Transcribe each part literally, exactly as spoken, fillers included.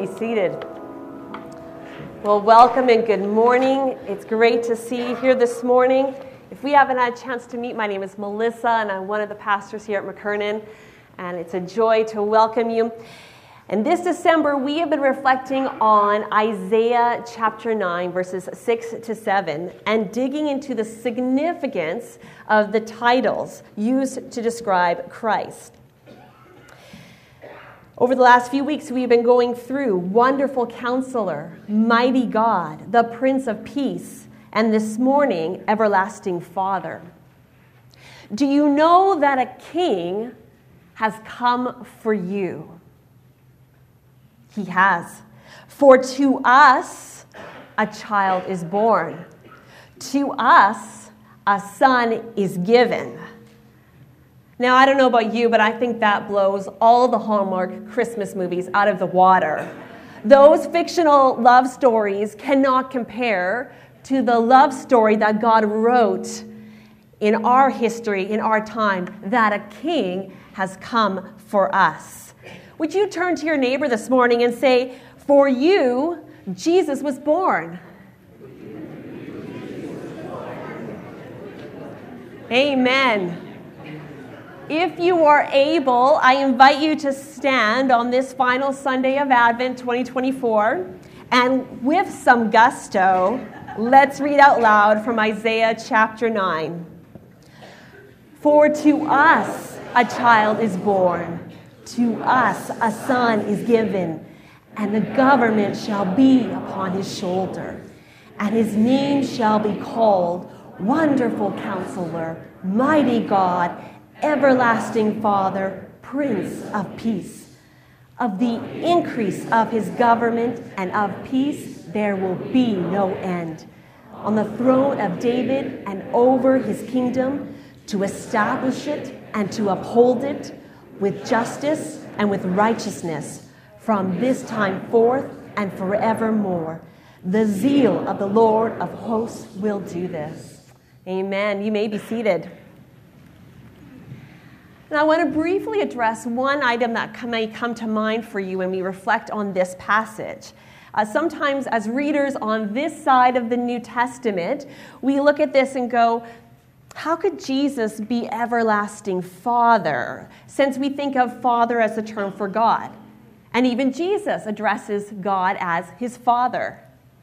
be seated. Well, welcome and good morning. It's great to see you here this morning. If we haven't had a chance to meet, my name is Melissa, and I'm one of the pastors here at McKernan, and it's a joy to welcome you. And this December, we have been reflecting on Isaiah chapter nine, verses six to seven, and digging into the significance of the titles used to describe Christ. Over the last few weeks, we've been going through Wonderful Counselor, Mighty God, the Prince of Peace, and this morning, Everlasting Father. Do you know that a king has come for you? He has. For to us, a child is born. To us, a son is given. Now, I don't know about you, but I think that blows all the Hallmark Christmas movies out of the water. Those fictional love stories cannot compare to the love story that God wrote in our history, in our time, that a king has come for us. Would you turn to your neighbor this morning and say, for you, Jesus was born. Amen. If you are able, I invite you to stand on this final Sunday of Advent twenty twenty-four, and with some gusto, let's read out loud from Isaiah chapter nine. For to us a child is born, to us a son is given, and the government shall be upon his shoulder, and his name shall be called Wonderful Counselor, Mighty God, Everlasting Father, Prince of Peace. Of the increase of his government and of peace there will be no end. On the throne of David and over his kingdom, to establish it and to uphold it with justice and with righteousness from this time forth and forevermore. The zeal of the Lord of hosts will do this. Amen. You may be seated. And I want to briefly address one item that may come to mind for you when we reflect on this passage. Uh, sometimes as readers on this side of the New Testament, we look at this and go, how could Jesus be everlasting Father? Since we think of Father as a term for God. And even Jesus addresses God as his Father.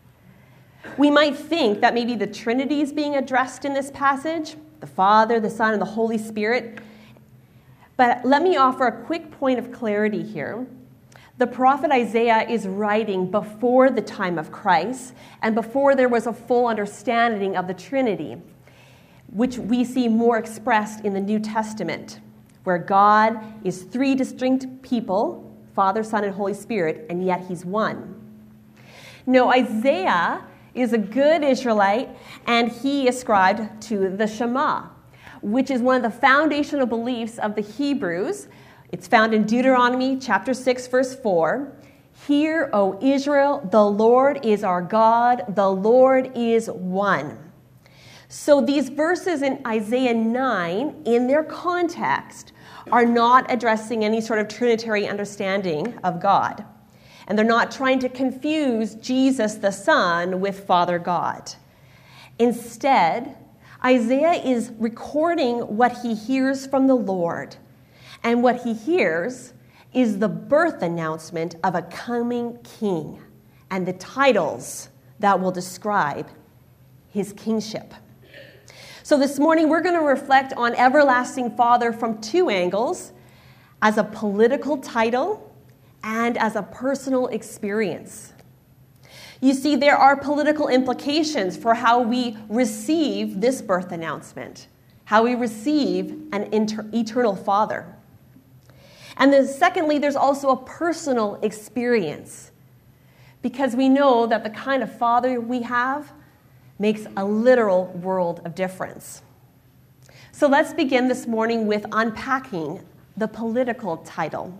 We might think that maybe the Trinity is being addressed in this passage, the Father, the Son, and the Holy Spirit. But let me offer a quick point of clarity here. The prophet Isaiah is writing before the time of Christ and before there was a full understanding of the Trinity, which we see more expressed in the New Testament, where God is three distinct people, Father, Son, and Holy Spirit, and yet he's one. No, Isaiah is a good Israelite, and he ascribed to the Shema, which is one of the foundational beliefs of the Hebrews. It's found in Deuteronomy chapter six, verse four. Hear, O Israel, the Lord is our God, the Lord is one. So these verses in Isaiah nine, in their context, are not addressing any sort of Trinitarian understanding of God. And they're not trying to confuse Jesus the Son with Father God. Instead, Isaiah is recording what he hears from the Lord. And what he hears is the birth announcement of a coming king and the titles that will describe his kingship. So this morning we're going to reflect on Everlasting Father from two angles, as a political title and as a personal experience. You see, there are political implications for how we receive this birth announcement, how we receive an inter- eternal Father. And then secondly, there's also a personal experience, because we know that the kind of Father we have makes a literal world of difference. So let's begin this morning with unpacking the political title.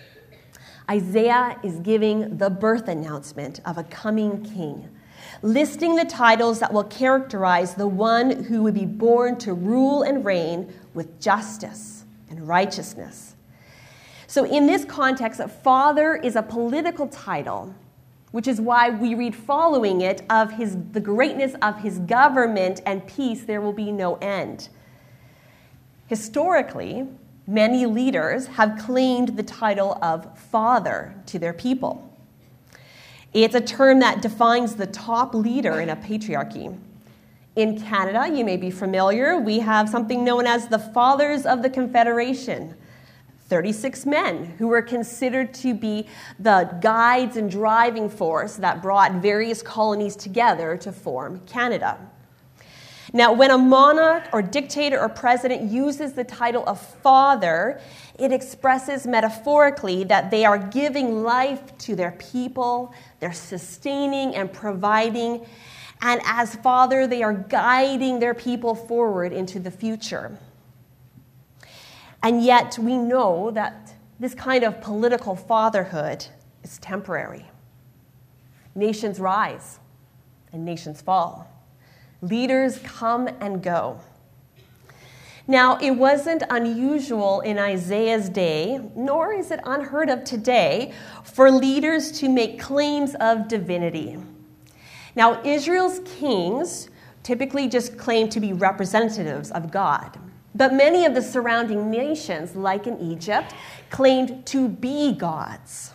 Isaiah is giving the birth announcement of a coming king, listing the titles that will characterize the one who would be born to rule and reign with justice and righteousness. So in this context, Father is a political title, which is why we read following it of his, the greatness of his government and peace, there will be no end. Historically, many leaders have claimed the title of father to their people. It's a term that defines the top leader in a patriarchy. In Canada, you may be familiar, we have something known as the Fathers of the Confederation. thirty-six men who were considered to be the guides and driving force that brought various colonies together to form Canada. Now, when a monarch or dictator or president uses the title of father, it expresses metaphorically that they are giving life to their people, they're sustaining and providing, and as father, they are guiding their people forward into the future. And yet, we know that this kind of political fatherhood is temporary. Nations rise and nations fall. Leaders come and go. Now, it wasn't unusual in Isaiah's day, nor is it unheard of today, for leaders to make claims of divinity. Now, Israel's kings typically just claim to be representatives of God. But many of the surrounding nations, like in Egypt, claimed to be gods.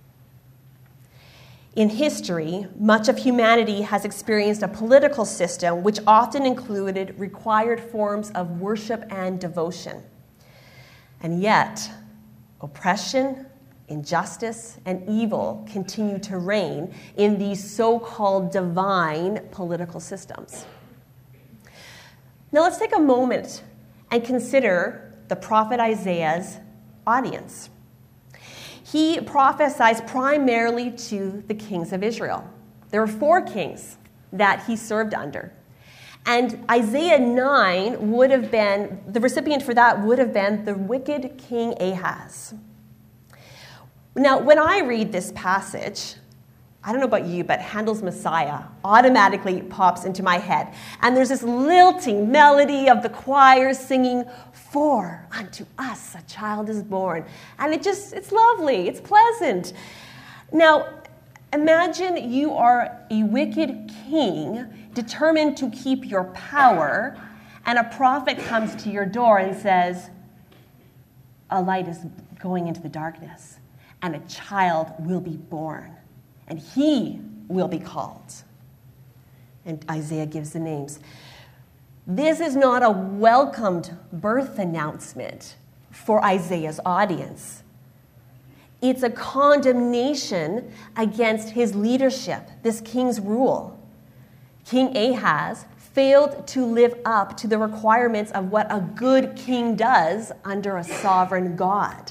In history, much of humanity has experienced a political system which often included required forms of worship and devotion. And yet, oppression, injustice, and evil continue to reign in these so-called divine political systems. Now let's take a moment and consider the prophet Isaiah's audience. He prophesied primarily to the kings of Israel. There were four kings that he served under. And Isaiah nine would have been, the recipient for that would have been the wicked King Ahaz. Now, when I read this passage, I don't know about you, but Handel's Messiah automatically pops into my head. And there's this lilting melody of the choir singing, "For unto us a child is born." And it just, it's lovely, it's pleasant. Now, imagine you are a wicked king determined to keep your power, and a prophet comes to your door and says, "A light is going into the darkness, and a child will be born, and he will be called." And Isaiah gives the names. This is not a welcomed birth announcement for Isaiah's audience. It's a condemnation against his leadership, this king's rule. King Ahaz failed to live up to the requirements of what a good king does under a sovereign God.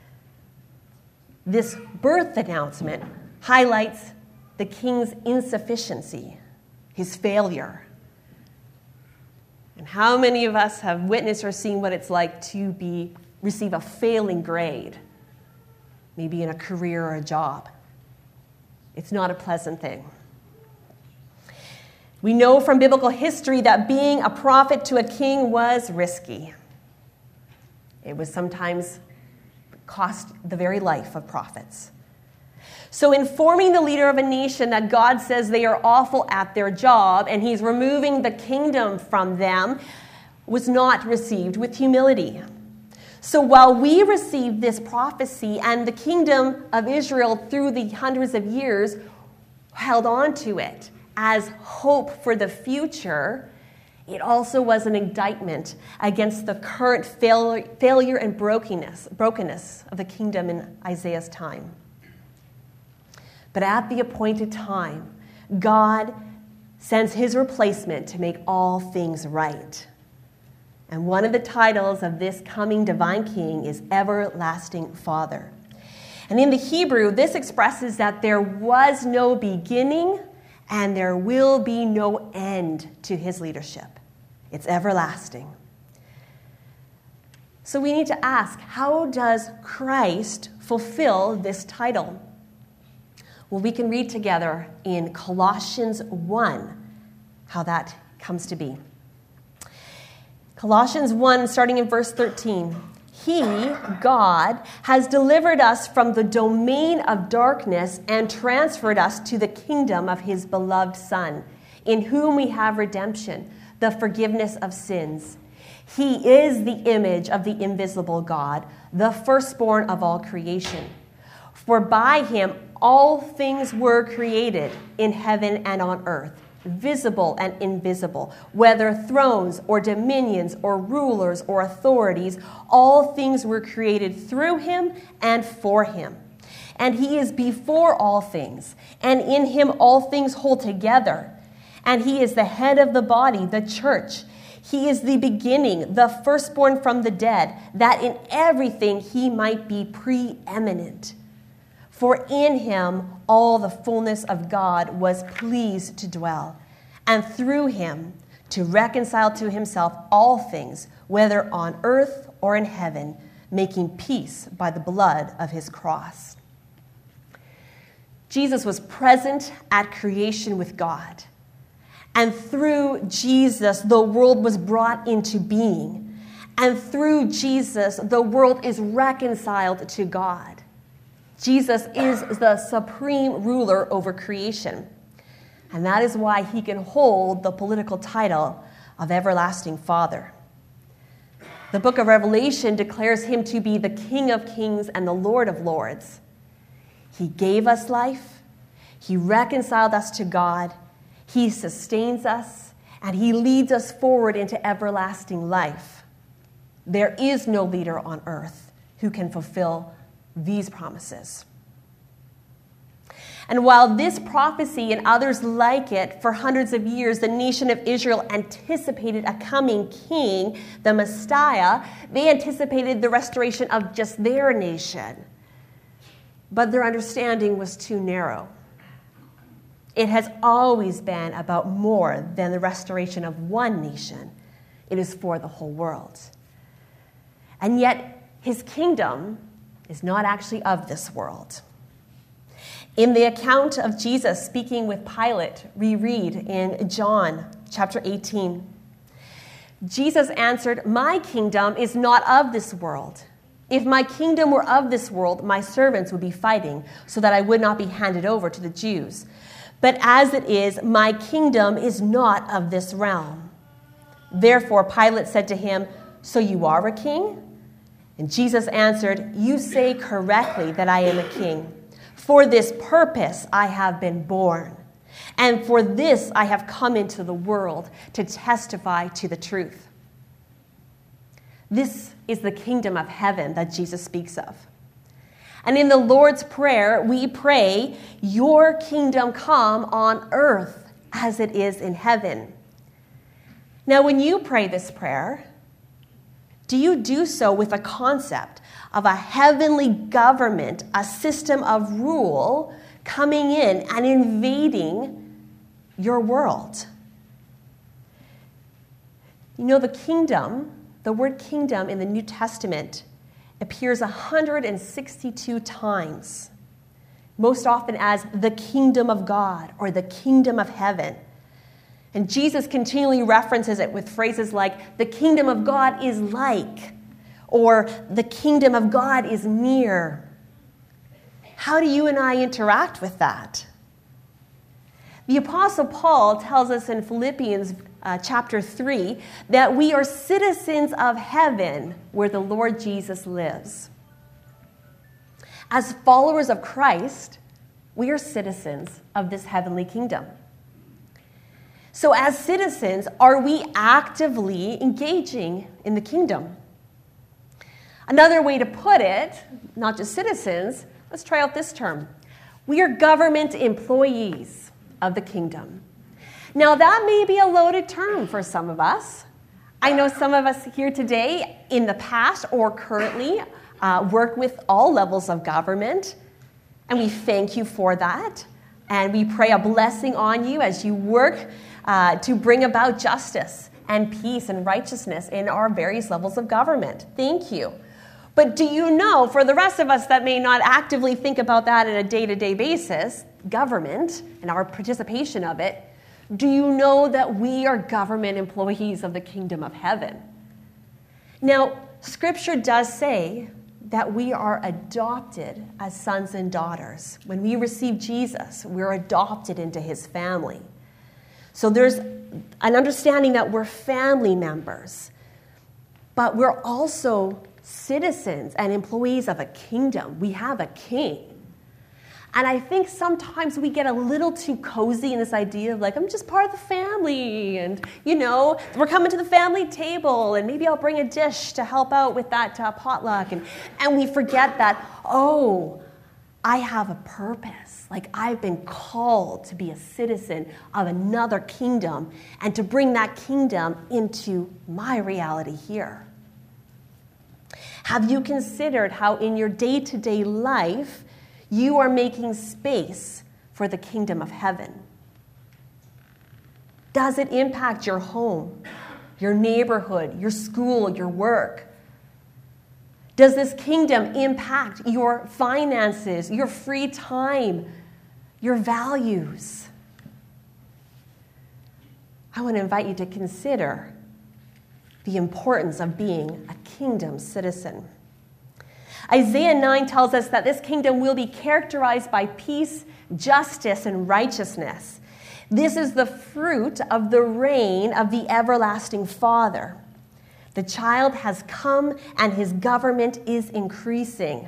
This birth announcement highlights the king's insufficiency, his failure. And how many of us have witnessed or seen what it's like to be receive a failing grade, maybe in a career or a job? It's not a pleasant thing. We know from biblical history that being a prophet to a king was risky. It was sometimes cost the very life of prophets. So informing the leader of a nation that God says they are awful at their job and he's removing the kingdom from them was not received with humility. So while we receive this prophecy and the kingdom of Israel through the hundreds of years held on to it as hope for the future, it also was an indictment against the current fail- failure and brokenness, brokenness of the kingdom in Isaiah's time. But at the appointed time, God sends his replacement to make all things right. And one of the titles of this coming divine king is Everlasting Father. And in the Hebrew, this expresses that there was no beginning and there will be no end to his leadership. It's everlasting. So we need to ask, how does Christ fulfill this title? Well, we can read together in Colossians one how that comes to be. Colossians one, starting in verse thirteen. He, God, has delivered us from the domain of darkness and transferred us to the kingdom of his beloved Son, in whom we have redemption, the forgiveness of sins. He is the image of the invisible God, the firstborn of all creation. For by him all things were created in heaven and on earth, visible and invisible, whether thrones or dominions or rulers or authorities, all things were created through him and for him. And he is before all things, and in him all things hold together. And he is the head of the body, the church. He is the beginning, the firstborn from the dead, that in everything he might be preeminent. For in him all the fullness of God was pleased to dwell, and through him to reconcile to himself all things, whether on earth or in heaven, making peace by the blood of his cross. Jesus was present at creation with God, and through Jesus, the world was brought into being, and through Jesus, the world is reconciled to God. Jesus is the supreme ruler over creation, and that is why he can hold the political title of Everlasting Father. The book of Revelation declares him to be the King of Kings and the Lord of Lords. He gave us life, he reconciled us to God, he sustains us, and he leads us forward into everlasting life. There is no leader on earth who can fulfill these promises. And while this prophecy and others like it for hundreds of years, the nation of Israel anticipated a coming king, the Messiah, they anticipated the restoration of just their nation. But their understanding was too narrow. It has always been about more than the restoration of one nation. It is for the whole world. And yet, his kingdom is not actually of this world. In the account of Jesus speaking with Pilate, we read in John chapter eighteen, Jesus answered, "My kingdom is not of this world. If my kingdom were of this world, my servants would be fighting so that I would not be handed over to the Jews. But as it is, my kingdom is not of this realm." Therefore Pilate said to him, "So you are a king?" And Jesus answered, "You say correctly that I am a king. For this purpose I have been born, and for this I have come into the world, to testify to the truth." This is the kingdom of heaven that Jesus speaks of. And in the Lord's Prayer, we pray, "Your kingdom come on earth as it is in heaven." Now, when you pray this prayer, do you do so with a concept of a heavenly government, a system of rule coming in and invading your world? You know, the kingdom, the word kingdom in the New Testament appears one hundred sixty-two times, most often as the kingdom of God or the kingdom of heaven. And Jesus continually references it with phrases like, "The kingdom of God is like," or "The kingdom of God is near." How do you and I interact with that? The Apostle Paul tells us in Philippians uh, chapter three that we are citizens of heaven where the Lord Jesus lives. As followers of Christ, we are citizens of this heavenly kingdom. So as citizens, are we actively engaging in the kingdom? Another way to put it, not just citizens, let's try out this term. We are government employees of the kingdom. Now, that may be a loaded term for some of us. I know some of us here today, in the past or currently, uh, work with all levels of government, and we thank you for that. And we pray a blessing on you as you work uh, to bring about justice and peace and righteousness in our various levels of government. Thank you. But do you know, for the rest of us that may not actively think about that on a day-to-day basis, government and our participation of it, do you know that we are government employees of the kingdom of heaven? Now, Scripture does say that we are adopted as sons and daughters. When we receive Jesus, we're adopted into his family. So there's an understanding that we're family members, but we're also citizens and employees of a kingdom. We have a king. And I think sometimes we get a little too cozy in this idea of like, I'm just part of the family, and, you know, we're coming to the family table, and maybe I'll bring a dish to help out with that uh, potluck. And, and we forget that, oh, I have a purpose. Like, I've been called to be a citizen of another kingdom and to bring that kingdom into my reality here. Have you considered how in your day-to-day life you are making space for the kingdom of heaven? Does it impact your home, your neighborhood, your school, your work? Does this kingdom impact your finances, your free time, your values? I want to invite you to consider the importance of being a kingdom citizen. Isaiah nine tells us that this kingdom will be characterized by peace, justice, and righteousness. This is the fruit of the reign of the everlasting Father. The child has come and his government is increasing.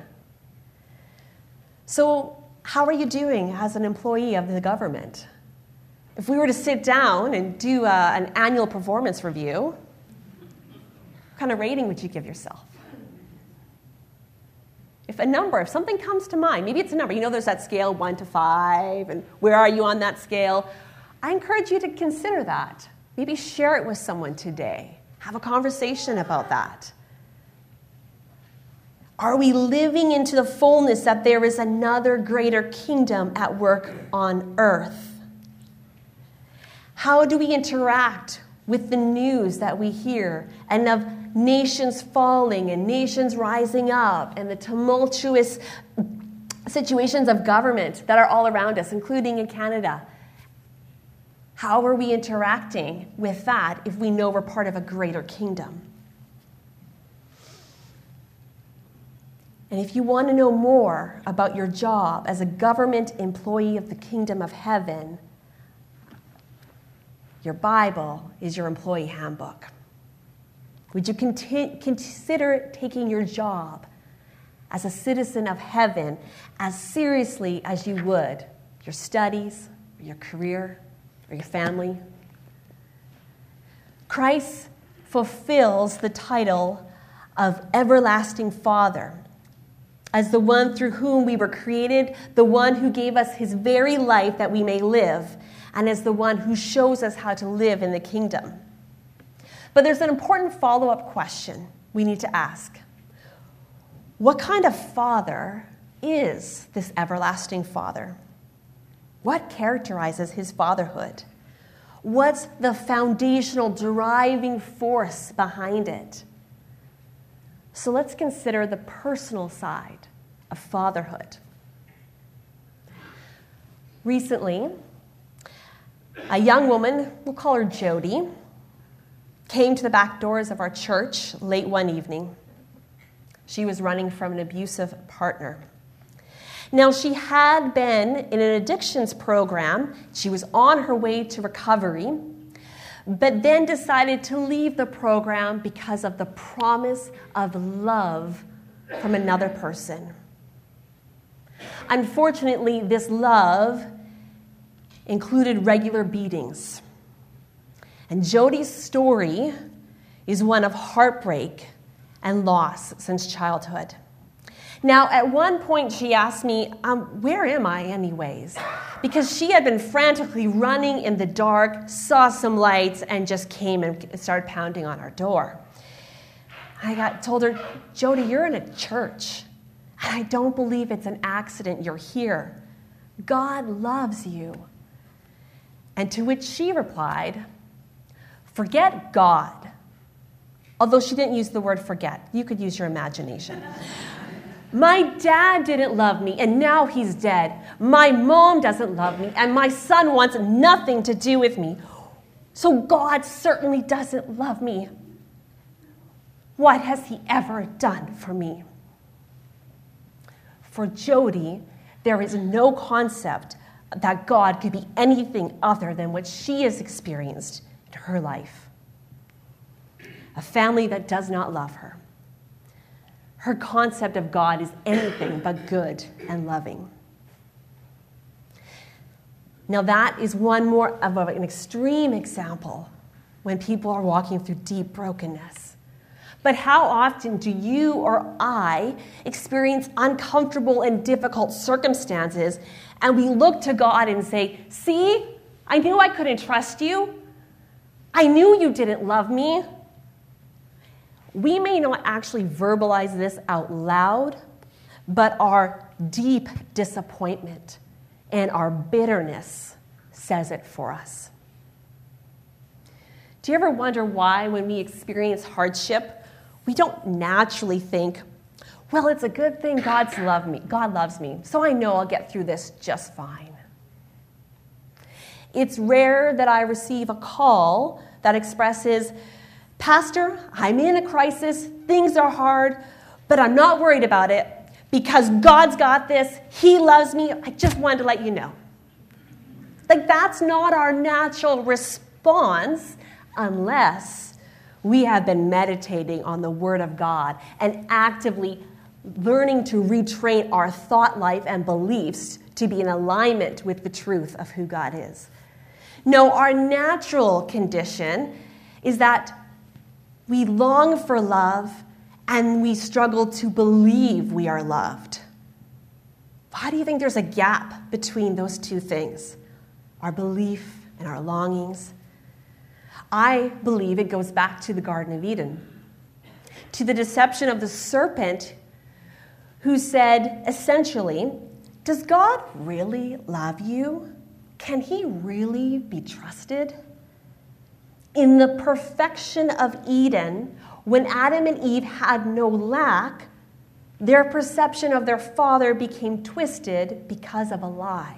So, how are you doing as an employee of the government? If we were to sit down and do a, an annual performance review, what kind of rating would you give yourself? If a number, if something comes to mind, maybe it's a number. You know there's that scale, one to five, and where are you on that scale? I encourage you to consider that. Maybe share it with someone today. Have a conversation about that. Are we living into the fullness that there is another greater kingdom at work on earth? How do we interact with the news that we hear and of nations falling and nations rising up and the tumultuous situations of government that are all around us, including in Canada? How are we interacting with that if we know we're part of a greater kingdom? And if you want to know more about your job as a government employee of the kingdom of heaven, your Bible is your employee handbook. Would you conti- consider taking your job as a citizen of heaven as seriously as you would your studies, or your career, or your family? Christ fulfills the title of Everlasting Father as the one through whom we were created, the one who gave us his very life that we may live, and as the one who shows us how to live in the kingdom. But there's an important follow-up question we need to ask. What kind of father is this everlasting Father? What characterizes his fatherhood? What's the foundational driving force behind it? So let's consider the personal side of fatherhood. Recently, a young woman, we'll call her Jody, came to the back doors of our church late one evening. She was running from an abusive partner. Now, she had been in an addictions program. She was on her way to recovery, but then decided to leave the program because of the promise of love from another person. Unfortunately, this love included regular beatings. And Jody's story is one of heartbreak and loss since childhood. Now, at one point, she asked me, um, where am I anyways? Because she had been frantically running in the dark, saw some lights, and just came and started pounding on our door. I got told her, Jody, you're in a church, and I don't believe it's an accident you're here. God loves you. And to which she replied, forget God. Although she didn't use the word forget. You could use your imagination. My dad didn't love me, and now he's dead. My mom doesn't love me, and my son wants nothing to do with me. So God certainly doesn't love me. What has he ever done for me? For Jody, there is no concept that God could be anything other than what she has experienced in her life. A family that does not love her. Her concept of God is anything but good and loving. Now that is one more of an extreme example when people are walking through deep brokenness. But how often do you or I experience uncomfortable and difficult circumstances, and we look to God and say, see, I knew I couldn't trust you. I knew you didn't love me. We may not actually verbalize this out loud, but our deep disappointment and our bitterness says it for us. Do you ever wonder why, when we experience hardship, we don't naturally think, well, it's a good thing God's loved me. God loves me, so I know I'll get through this just fine. It's rare that I receive a call that expresses, Pastor, I'm in a crisis, things are hard, but I'm not worried about it because God's got this, He loves me, I just wanted to let you know. Like, that's not our natural response unless we have been meditating on the Word of God and actively learning to retrain our thought life and beliefs to be in alignment with the truth of who God is. No, our natural condition is that we long for love and we struggle to believe we are loved. Why do you think there's a gap between those two things? Our belief and our longings. I believe it goes back to the Garden of Eden, to the deception of the serpent who said, essentially, does God really love you? Can He really be trusted? In the perfection of Eden, when Adam and Eve had no lack, their perception of their father became twisted because of a lie.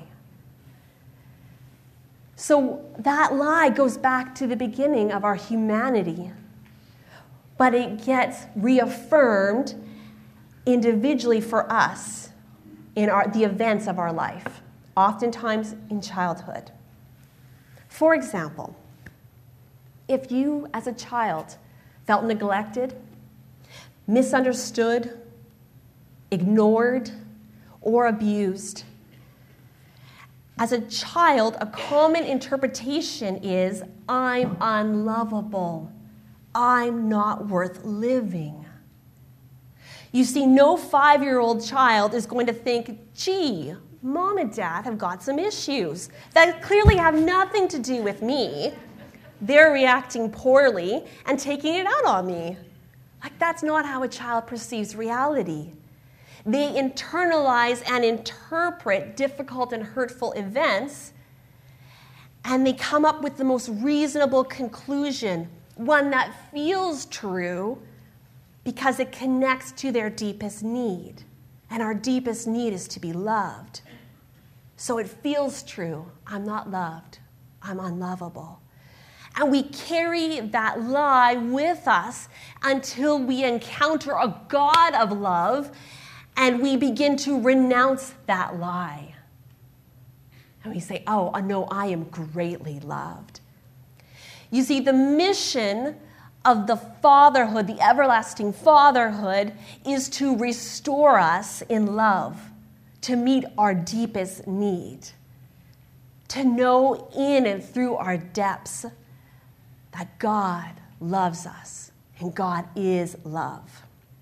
So that lie goes back to the beginning of our humanity, but it gets reaffirmed individually for us in our, the events of our life, oftentimes in childhood. For example, if you as a child felt neglected, misunderstood, ignored, or abused, as a child, a common interpretation is, I'm unlovable. I'm not worth living. You see, no five-year-old child is going to think, gee, Mom and Dad have got some issues that clearly have nothing to do with me. They're reacting poorly and taking it out on me. Like, that's not how a child perceives reality. They internalize and interpret difficult and hurtful events, and they come up with the most reasonable conclusion, one that feels true because it connects to their deepest need. And our deepest need is to be loved. So it feels true. I'm not loved. I'm unlovable. And we carry that lie with us until we encounter a God of love and we begin to renounce that lie. And we say, oh, no, I am greatly loved. You see, the mission of the fatherhood, the everlasting fatherhood, is to restore us in love, to meet our deepest need, to know in and through our depths that God loves us and God is love.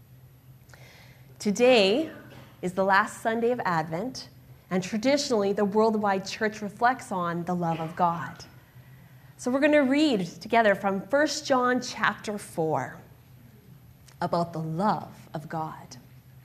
Today is the last Sunday of Advent, and traditionally the worldwide church reflects on the love of God. So we're going to read together from First John chapter four about the love of God.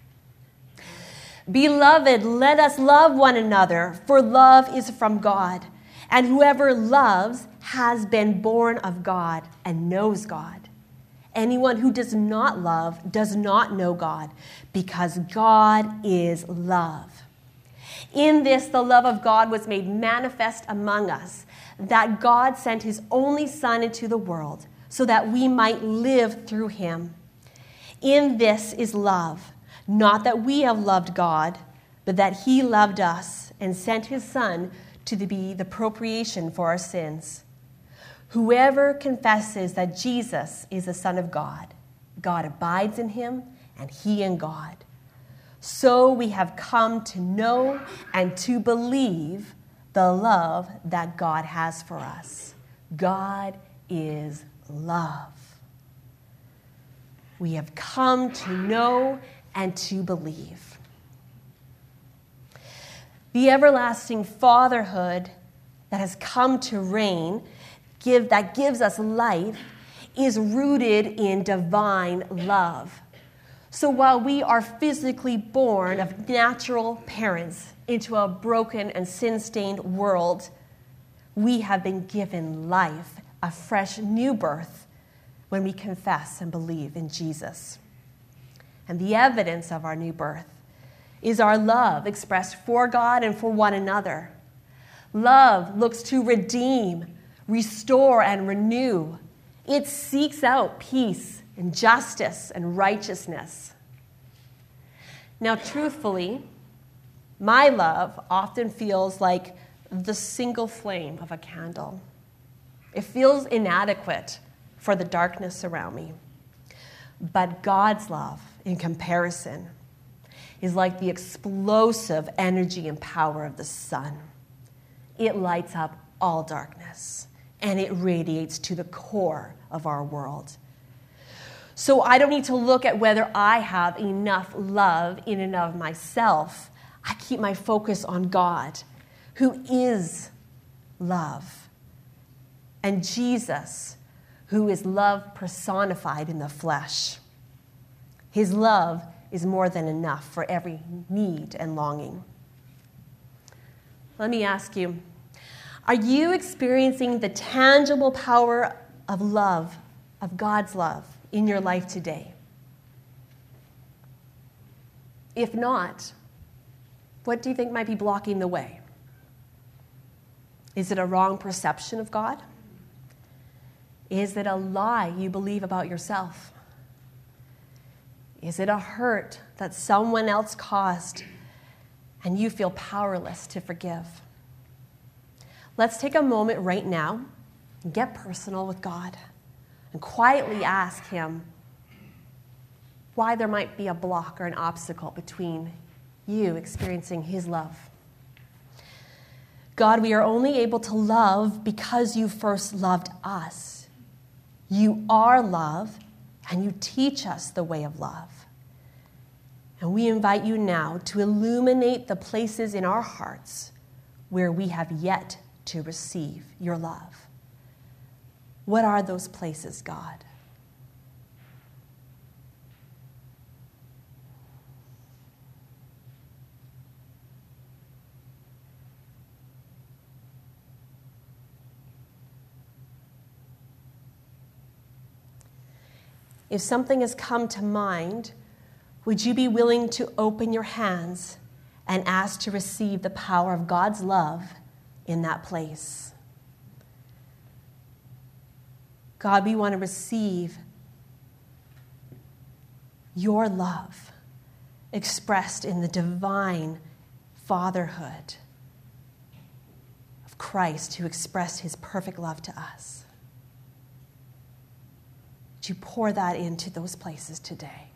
Beloved, let us love one another, for love is from God, and whoever loves has been born of God and knows God. Anyone who does not love does not know God, because God is love. In this, the love of God was made manifest among us, that God sent his only Son into the world so that we might live through him. In this is love, not that we have loved God, but that he loved us and sent his Son to be the propitiation for our sins. Whoever confesses that Jesus is the Son of God, God abides in him and he in God. So we have come to know and to believe the love that God has for us. God is love. We have come to know and to believe. The everlasting fatherhood that has come to reign, give, that gives us life, is rooted in divine love. So while we are physically born of natural parents into a broken and sin-stained world, we have been given life, a fresh new birth, when we confess and believe in Jesus. And the evidence of our new birth is our love expressed for God and for one another. Love looks to redeem, restore, and renew. It seeks out peace and justice and righteousness. Now, truthfully, my love often feels like the single flame of a candle. It feels inadequate for the darkness around me. But God's love, in comparison, is like the explosive energy and power of the sun. It lights up all darkness, and it radiates to the core of our world. So I don't need to look at whether I have enough love in and of myself. I keep my focus on God, who is love, and Jesus, who is love personified in the flesh. His love is more than enough for every need and longing. Let me ask you, are you experiencing the tangible power of love, of God's love, in your life today? If not, what do you think might be blocking the way? Is it a wrong perception of God? Is it a lie you believe about yourself? Is it a hurt that someone else caused and you feel powerless to forgive? Let's take a moment right now and get personal with God and quietly ask him why there might be a block or an obstacle between you experiencing his love. God, we are only able to love because you first loved us. You are love, and you teach us the way of love. And we invite you now to illuminate the places in our hearts where we have yet to receive your love. What are those places, God? If something has come to mind, would you be willing to open your hands and ask to receive the power of God's love in that place? God, we want to receive your love expressed in the divine fatherhood of Christ, who expressed his perfect love to us. Would you pour that into those places today?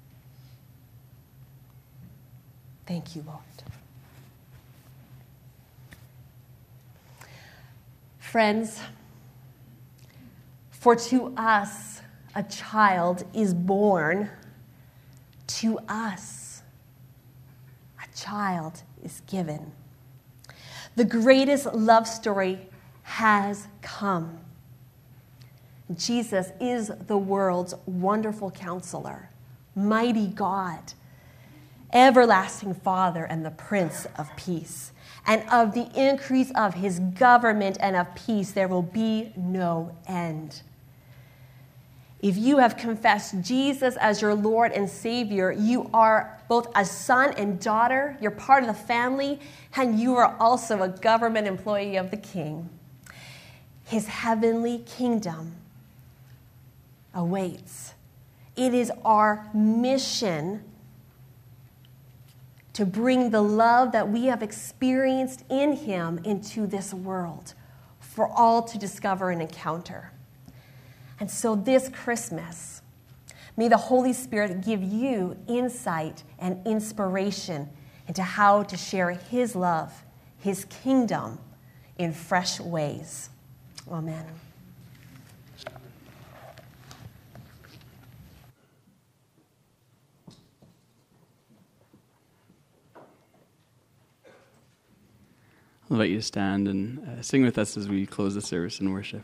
Thank you, Lord. Friends, for to us a child is born, to us a child is given. The greatest love story has come. Jesus is the world's wonderful counselor, mighty God, everlasting Father, and the Prince of Peace. And of the increase of his government and of peace, there will be no end. If you have confessed Jesus as your Lord and Savior, you are both a son and daughter, you're part of the family, and you are also a government employee of the King. His heavenly kingdom awaits. It is our mission to bring the love that we have experienced in him into this world for all to discover and encounter. And so this Christmas, may the Holy Spirit give you insight and inspiration into how to share his love, his kingdom in fresh ways. Amen. I'll invite you to stand and uh, sing with us as we close the service in worship.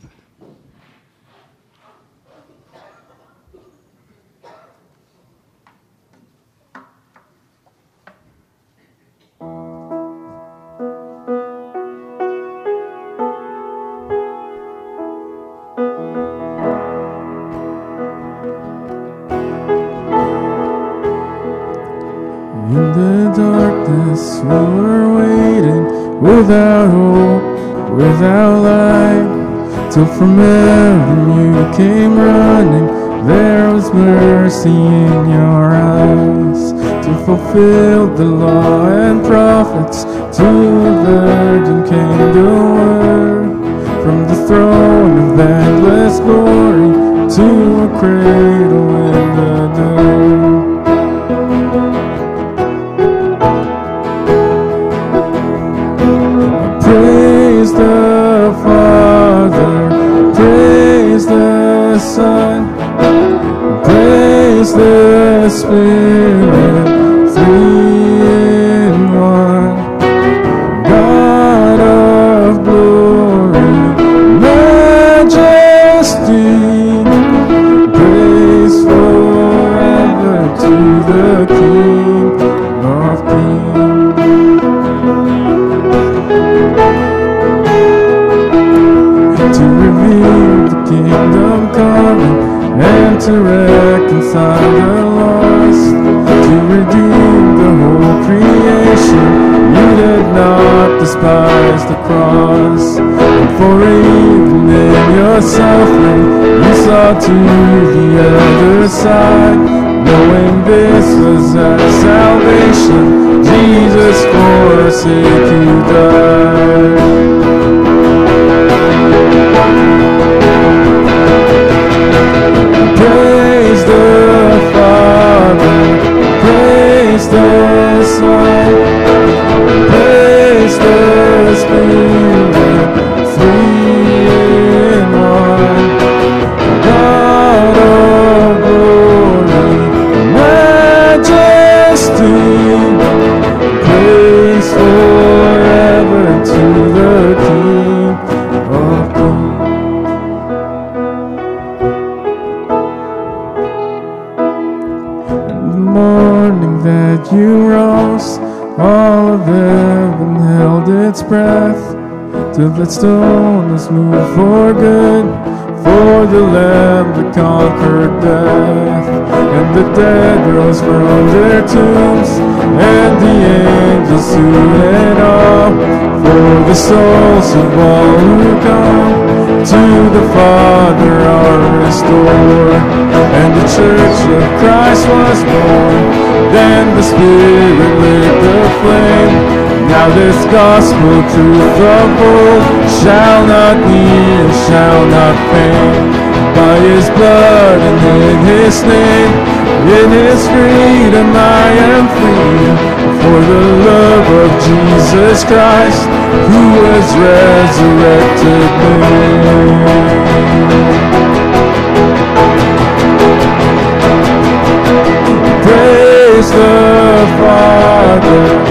In the darkness we were waiting, without hope, without light, till from heaven you came running. There was mercy in your eyes, to fulfill the law and prophets. To a virgin came the word, from the throne of endless glory to a cradle in the dirt. Praise the Father, praise the Son, praise the Spirit, three in one. God of glory, majesty, praise forever to the King of Kings. To reveal the kingdom coming, and to reconcile the lost, to redeem the whole creation. You did not despise the cross, and for even in your suffering you saw to the other side, knowing this was our salvation. Jesus, for our sake you died. Praise the Father, praise the Son, praise the Spirit, three in one. God of glory, majesty, praise forever to the King of Kings. That you rose, all of heaven held its breath, till that stone was moved for good, for the Lamb that conquered death. And the dead rose from their tombs, and the angels stood in awe, for the souls of all who come to the Father are restored. And the church of Christ was born, then the Spirit lit the flame. Now this gospel truth of old shall not need and shall not faint. By his blood and in his name, in his freedom I am free. For the love of Jesus Christ, who has resurrected me. Praise the Father,